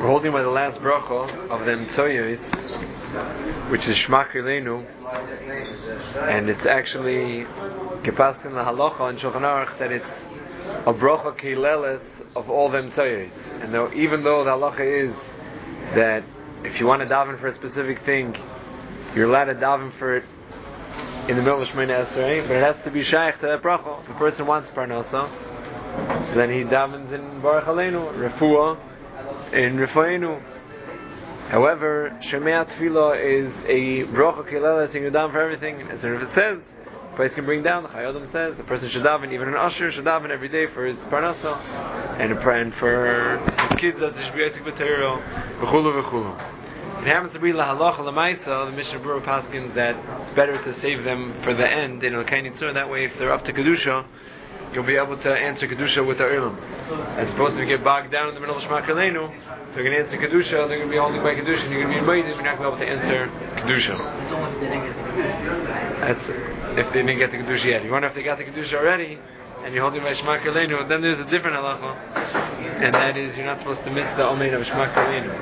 holding by the last bracha of the Tzoyos, which is Shema Krileinu, and it's actually Kepaskin la Halacha and Shulchan Aruch that it's a bracha kileles of all them Tzoyos. And even though the Halacha is that if you want to daven for a specific thing, you're allowed to daven for it in the middle of Shemona Esrei, but it has to be shaykh to that bracha. If a person wants parnasa, so then he davens in Baruch Aleinu, Refuah, in Refuenu. However, Shemea Tefillah is a bracha kileles, and you daven for everything. As if it says, the place can bring down, the Chayei says, the person should daven, even an usher should daven every day for his parnasa, and for his kids that they should be Yosek B'Teiro, v'chulu v'chulu. It happens to be la halacha l'maisa. The Mishnah Berurah paskins that it's better to save them for the end in Elkei Nitzur. That way, if they're up to kedusha, you'll be able to answer kedusha with the Olam. As opposed to get bogged down in the middle of Shema Krileinu, they're going to answer kedusha. They're going to be holding by kedusha, and you're going to be invited. You're not going to be able to answer kedusha. That's if they didn't get the kedusha yet. You wonder if they got the kedusha already, and you're holding by Shema Krileinu. Then there's a different halacha, and that is you're not supposed to miss the omein of Shema Krileinu.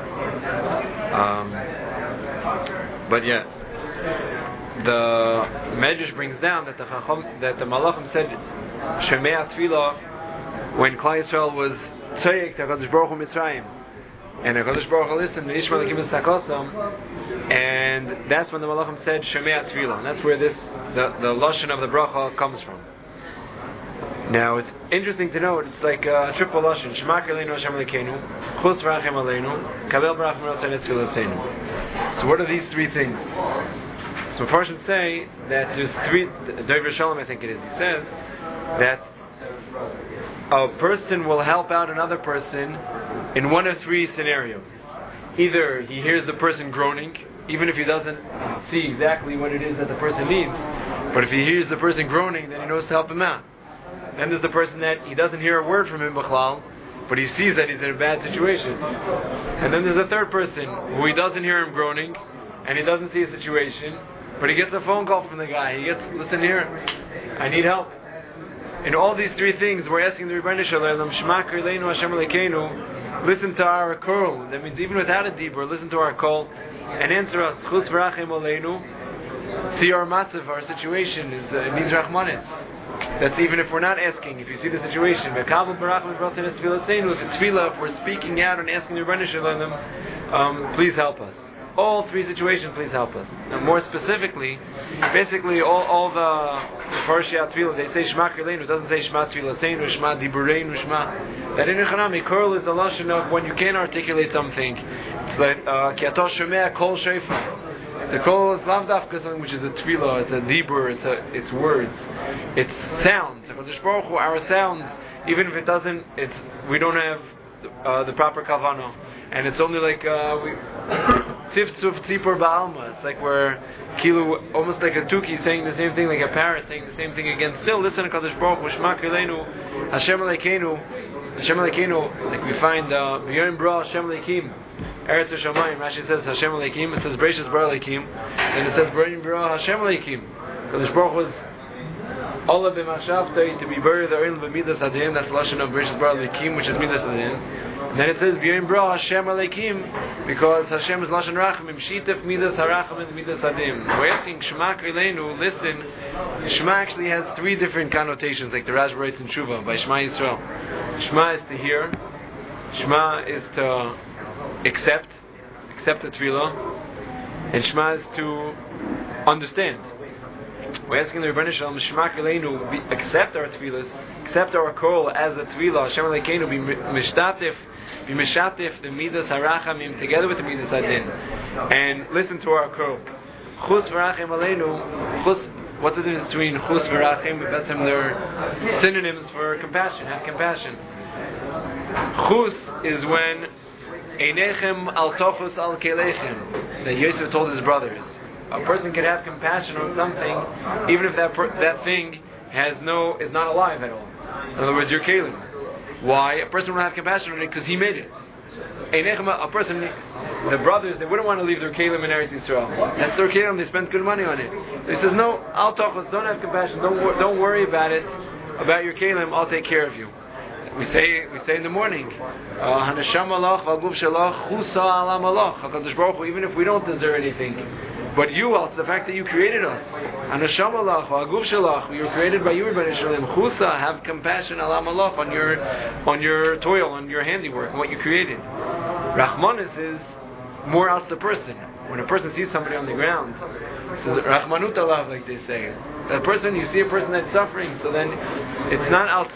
But yeah, the Medrash brings down that the Malachim said Shemea Tefillah when Klal Yisrael was Tzayek to HaKadosh Baruch Hu Mitzrayim, and HaKadosh Baruch Hu listened to Yishma Lakim Estakosam, and that's when the Malachim said Shemea Tefillah, and that's where the lashon of the bracha comes from. Now it's interesting to note, it's like a triple lashon: Shema Krileinu Hashem Elokeinu, Chus V'Rachem Aleinu, Kabel Barach Mirotzei Tefillah. So what are these three things? So first should say that there's three. Dover Shalom, I think it is. He says that a person will help out another person in one of three scenarios. Either he hears the person groaning, even if he doesn't see exactly what it is that the person needs, but if he hears the person groaning, then he knows to help him out. Then there's the person that he doesn't hear a word from him, B'chlal, but he sees that he's in a bad situation. And then there's a third person who he doesn't hear him groaning, and he doesn't see a situation, but he gets a phone call from the guy. He gets, listen here, I need help. In all these three things, we're asking the Rebbeinu Shalom, Shema Krileinu Hashem Elokeinu, listen to our call. That means even without a deeper, listen to our call, and answer us. Chus V'Rachem Aleinu. See our matzav, our situation, it means Rachmanis. That's even if we're not asking, if you see the situation. If we're speaking out and asking the Rebbeinu Shalom, please help us. All three situations, please help us. And more specifically, basically all the Parashat Tefillah, they say Shema Krileinu, it doesn't say Shema Tfilaseinu, Shema Dibureinu, Shema. That in Echanami, Kurl is the lashon of when you can't articulate something. It's like Ki Ato Shomea Kol Shofar. The Kol is Lav Dafka, something which is a Tefillah, it's a Dibur, it's words, it's sounds. Our sounds, even if it doesn't, we don't have the proper kavanah, and it's only like Tiftzuf Tzipor Ba'alma. It's like we're Kilu, almost like a Tuki saying the same thing, like a parrot saying the same thing again. Still, listen to Kadosh Baruch Hu, Shema Krileinu, Hashem Elokeinu, like we find V'yoyim Bra Hashem Elokim, Eretz Hashemayim. Rashi says Hashem Elokim, it says Bereishis Bara Elokim, and it says V'yoyim Bra Hashem Elokim. Kadosh Baruch Hu was Ola b'mashavtei, to be buried therein b'midas adin. That's the lashon of Bereishis Bara Elokim, which is midas adin. And then it says V'yoyim Bra Hashem Elokim, because Hashem is lashon rachamim. Shitef midas harachamim midas adin. We're asking Shema Krileinu. Listen, Shema actually has three different connotations, like the Rashba writes in Tshuva by Shema Yisrael. Shema is to hear. Shema is to accept the tefillah, and Shema is to understand. We're asking the Rebbeinu Shalom, Shema Krileinu, accept our tefillahs, accept our call as a tefillah, Hashem Elokeinu, be mishatif, the midas harachamim, together with the midas adin, and listen to our call. Chus V'Rachem Aleinu, chus, what's the difference between chus v'rachem? That's them, they're synonyms for compassion, have compassion. Chus is when Einechem al tochus al kelechem, that Yosef told his brothers. A person can have compassion on something, even if that thing is not alive at all. In other words, your kelim. Why? A person will have compassion on it because he made it. A person, the brothers, they wouldn't want to leave their kelim in Eretz Yisrael. That's their kelim. They spent good money on it. So he says, no, al tochus, don't have compassion. Don't worry about it, about your kelim. I'll take care of you. we say in the morning, Hanasham Malach V'Aguf Shalach Chusa Ala Malach. HaKadosh Baruch Hu, even if we don't deserve anything, but you, also the fact that you created us, Hanasham Malach V'Aguf Shalach, we were created by you, Rebbeinu Shalom. Chusa, have compassion Ala Malach on your toil, on your handiwork, on what you created. Rachmanis is more out the person. When a person sees somebody on the ground, so Rachmanut alav, like they say. A person, you see a person that's suffering, so then it's not out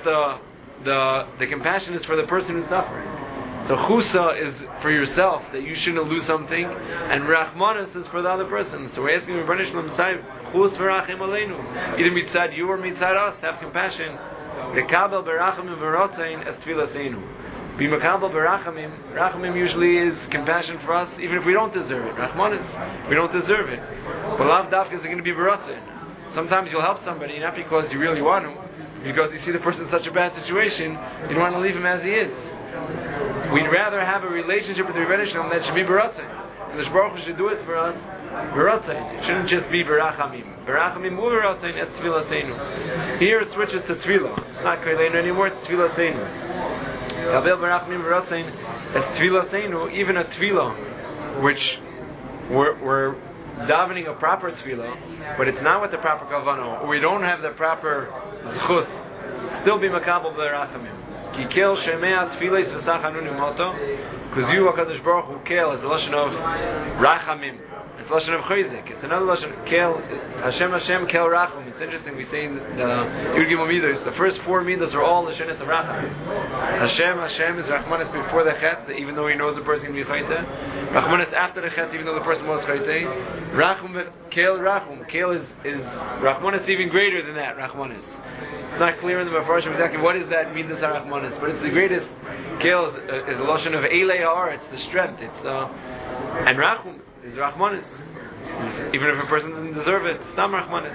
the compassion is for the person who's suffering. So chusa is for yourself, that you shouldn't lose something, and Rachmanis is for the other person. So we're asking Rebbeinu Shalom, chus v'rachim aleinu. Either mitzad you or mitzad us, have compassion. Rekabel berachamim v'rotzein es tfilaseinu. Be makabel berachamim. Rachamim usually is compassion for us, even if we don't deserve it. Rachmanis, we don't deserve it. But lav dafka is going to be beratzin. Sometimes you'll help somebody, not because you really want to, because you see the person in such a bad situation, you don't want to leave him as he is. We'd rather have a relationship with the Rebbeinu Shalom that should be beratzin. And the Baruch Hu should do it for us. Beratzin. It shouldn't just be berachamim. Berachamim u beratzin es tfilaseinu. Here it switches to tefillah. It's not koleinu anymore. It's tfilaseinu. Kabel berachmim v'rotzein es tfilaseinu, even a tefillah, which we're davening a proper tefillah, but it's not with the proper kavanah, or we don't have the proper zchut, still be makabel berachmim. Ki kel shemea tefillah v'sach hanunim hoto, because you, HaKadosh Baruch Hu, kel is the lashon of rachamim. It's lashon of chayzik. It's another lashon. Kel, Hashem, kel rachum. It's interesting. We say in the Yud Gimel Midos, the first four midos are all lashonis of rachum. Hashem is rachmanis before the chet, even though he knows the person can be chayte. Rachmanis after the chet, even though the person was chayte. Rachum, kel rachum. Kel is rachmanis even greater than that. Rachmanis. It's not clear in the Mefarshim exactly what is that midas rachmanis, but it's the greatest. Kel is a lashon of elei har. It's the strength. It's and rachum is Rachmanis. Even if a person doesn't deserve it, it's not Rachmanis.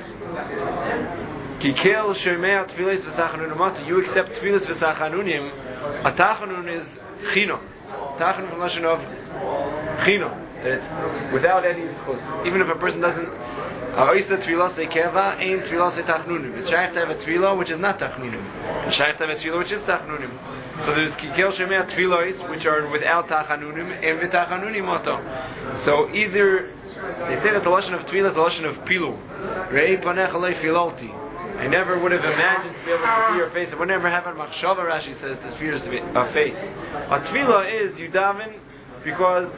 Ki kel shemea tfilis v'sachanunim. You accept tfilis v'sachanunim. A tachanun is chino. Tachanun from the lashon of chino. It's without any zchus. Even if a person doesn't. Ha'oisa tfilah se keva, ein tfilah se tachnunim. It's shaykh to have a tfilah which is not tachnunim. It's shaykh to have a tfilah which is tachnunim. So there's kikel shemea tfilos which are without tachanunim and v'tachanunim oto. So either they say that the lashon of tefillah is the lashon of pilu. Rei panech alei filolti. I never would have imagined to be able to see your face. It would never happen. Machshava, Rashi says, to see your face. A tefillah is you daven because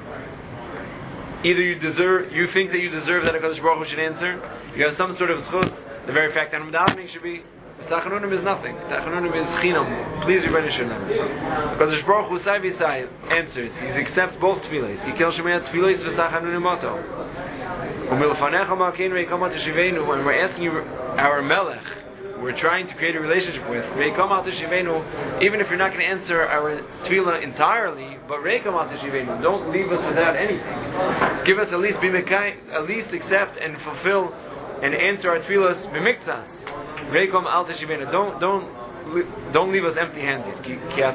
either you think that you deserve that HaKadosh Baruch Hu should answer. You have some sort of zchus. The very fact that I'm davening should be. Tachanunim is nothing. Tachanunim is chinam. Please Rebbeinu Shalom. Because the Baruch Hu Sai V'Sai answers. He accepts both tefillas. He kills Shemei tefillas v'tachanunim oto. When we're asking you, our Melech, we're trying to create a relationship with, even if you're not going to answer our tefillah entirely, but don't leave us without anything. Give us at least accept and fulfill and answer our tefillahs b'miktzas. Don't leave us empty-handed. You're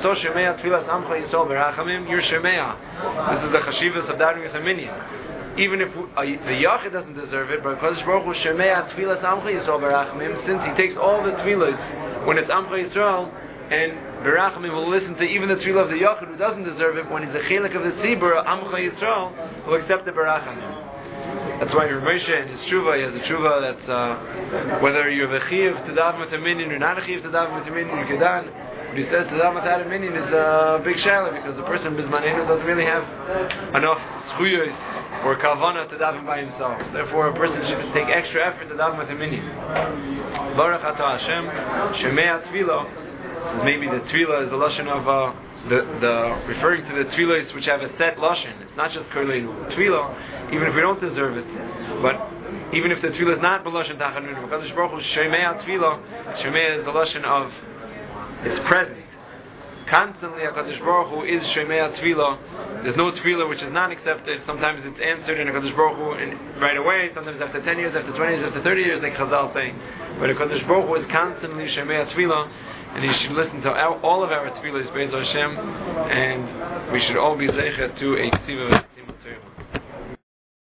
Shemea. This is the chashivas of davening with a minyan. Even if the yachid doesn't deserve it, but because Baruch Hu Shemea Tfilas Amcha Yisrael Berachamim, since he takes all the tefillas when it's Amcha Yisrael, and Berachamim will listen to even the tefillah of the yachid who doesn't deserve it, when he's a chelik of the tzibur Amcha Yisrael, will accept the Berachamim. That's why Moshe in his tshuva, he has a tshuva that's whether you have a chiyuv to daven with a minyan or not a chiyuv to daven with a minyan, you kedan. But he says to daven without a minyan is a big shaila because the person bizmanenu doesn't really have enough zchuyos or kavana to daven by himself. Therefore, a person should take extra effort to daven with a minyan. Baruch atah Hashem, Shemei Tefillah. Maybe the tefillah is the lashon of the referring to the tefillahs which have a set lashon. It's not just koleinu tefillah, even if we don't deserve it. But even if the tefillah is not b'lashon tachanunim, because Baruch Hu Shemei Tefillah, Shemei is the lashon of it's present. Constantly, HaKadosh Baruch Hu is Shemei Tefillah. There's no tefillah which is not accepted. Sometimes it's answered in HaKadosh Baruch Hu right away. Sometimes after 10 years, after 20 years, after 30 years, like Chazal saying. But HaKadosh Baruch Hu is constantly Shemei Tefillah, and he should listen to all of our tefillahs, Be'ez Hashem, and we should all be zeichet to a ksiva.